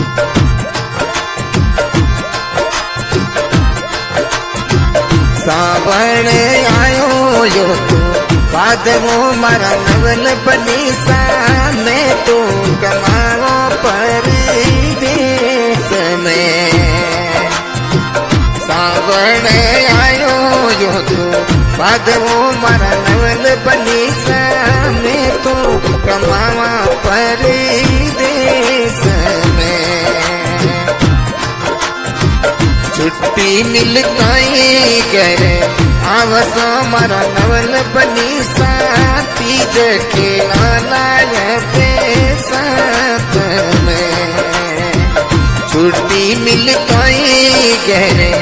सावण आयो यो तो बादवो मारा नवल बनी सा मैं तो कमाओ परदेस में। सावण आयो यो तो बादवो मारा नवल बनी सा मैं तो कमावा परदेस में। छुट्टी मिल कई करे आवसो मारा नवल बनी सा तीज के लाय साथ में। छुट्टी मिल कई करे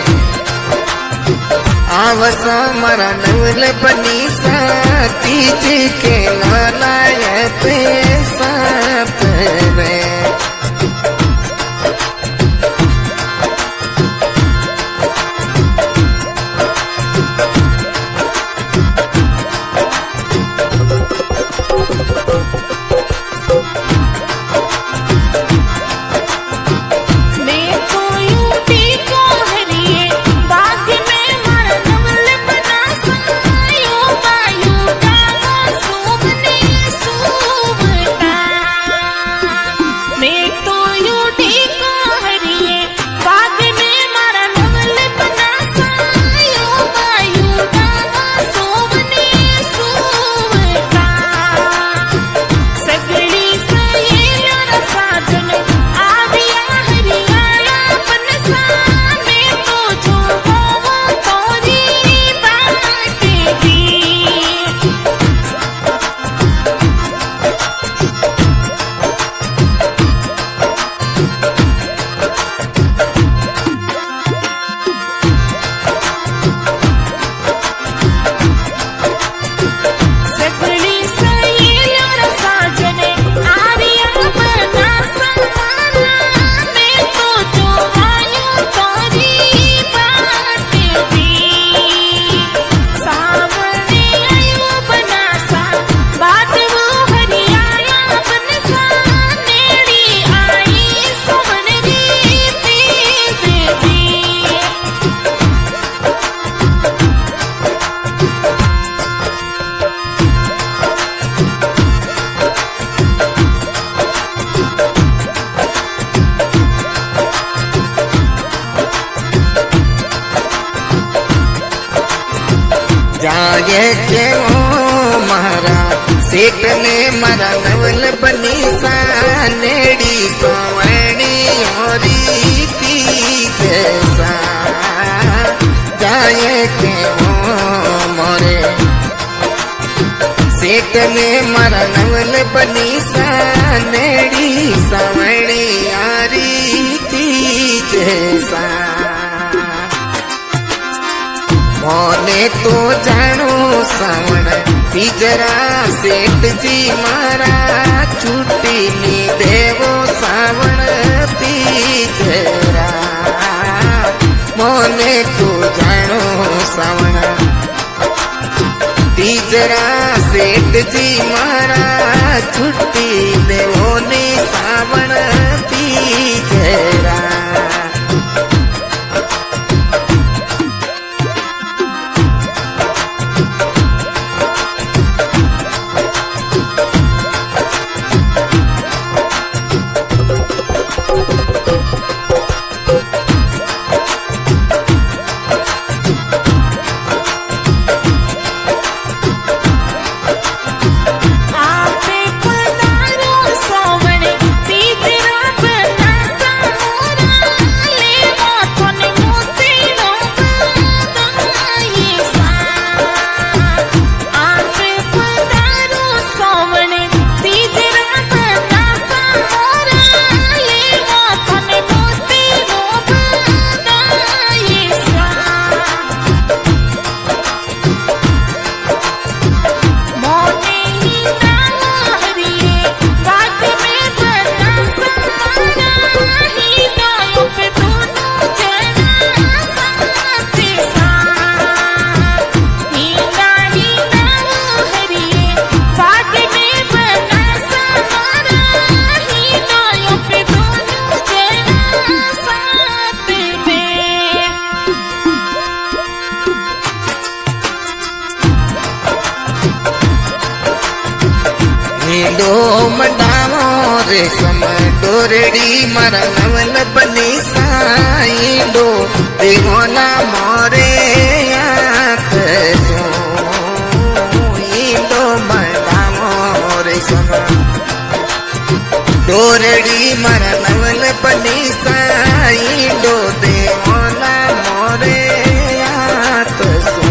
आवसो मारा नवल बनी सा तीज के लाय साथ में। जाए के ओ मारा सेठ ने मारा नवल बनी सा नेड़ी सोवणी होरी तीज सा। जाए के ओ मोरे सेठ ने मारा नवल बनी सा नेड़ी सोवणी यारी तीज सा। मोने तो जानो सावण तीजरा सेठ जी मारा छुट्टी नी देवो सावण तीजरा। मोने तो जानो सावण तीजरा सेठ जी मारा छुट्टी देवो ने सावण तीजरा। आपे पधारो सोवण तीजरा बना सा मोरा। रेशम डोरड़ी मारा नवल बनी साईडो देवोला मोरे यात सो ईडो मरदा मोरे रेशम डोरड़ी मारा नवल बनी साईडो देवोला मोरे यात सो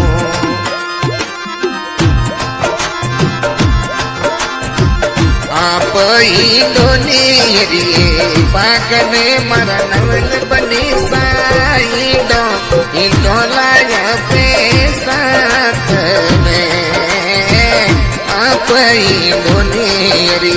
आप इंदोनी पाकने मरा नवल बनी साईडो इंदोलाया पे साथ में आप इंदोनी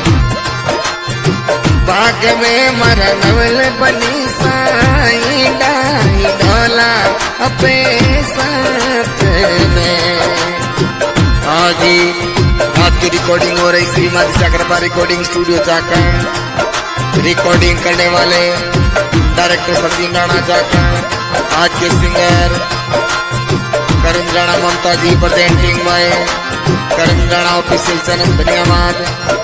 पाक में मरा नवल बनी साईडा इंदोला पे साथ में। आज की रिकॉर्डिंग हो रही श्रीमती साकरपा रिकॉर्डिंग स्टूडियो जाकर। रिकॉर्डिंग करने वाले डायरेक्टर सचिन राणा जाकर। आज के singer Karan Rana Mamta ji presenting by Karan Rana official channel धन्यवाद।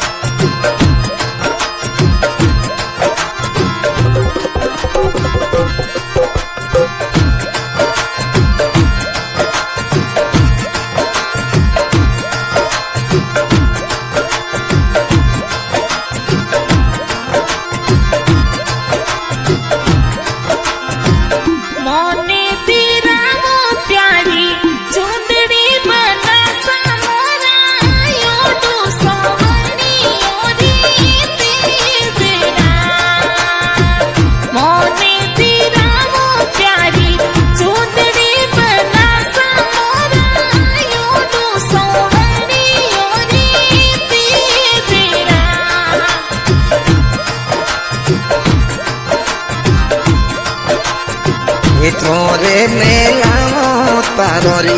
थोरे मेला तारोरी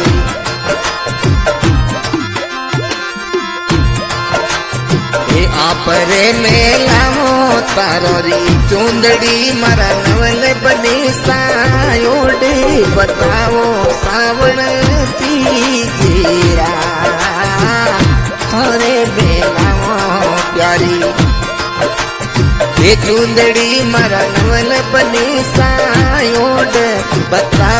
आप रे मेला तारोरी चूंदड़ी मरा नवल बनी सायोडे बताओ सावण तीजेरा थोरे मेला प्यारी ये चूंदड़ी मरा नवल बनी सायोड बता